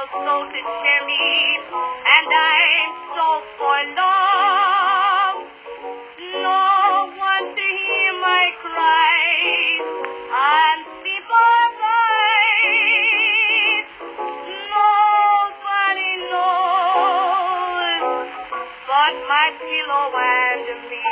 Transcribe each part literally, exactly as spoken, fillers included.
no soul to cheer me, and I'm so forlorn. No one to hear my cries and see my eyes. Nobody knows but my pillow and me.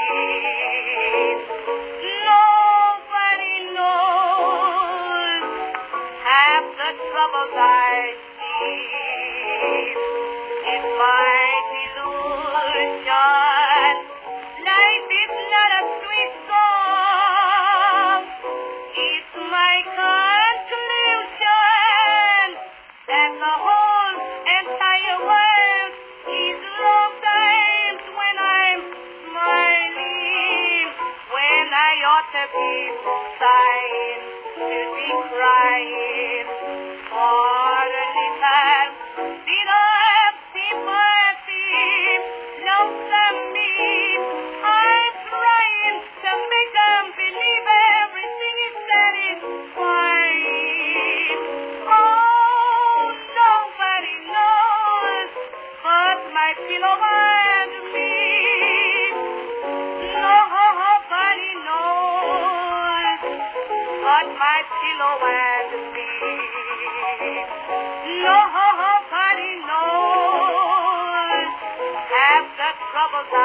Nobody knows half the troubles I see. It's my delusion. Life is not a sweet song. It's my conclusion that the whole entire world is long times when I'm smiling, when I ought to be sighing, to be crying. For the little bit of sympathy, lonesome me, I'm trying to make them believe everything is satisfying. Oh, nobody knows but my pillow and me. Nobody knows but my pillow and me. Nobody knows half the troubles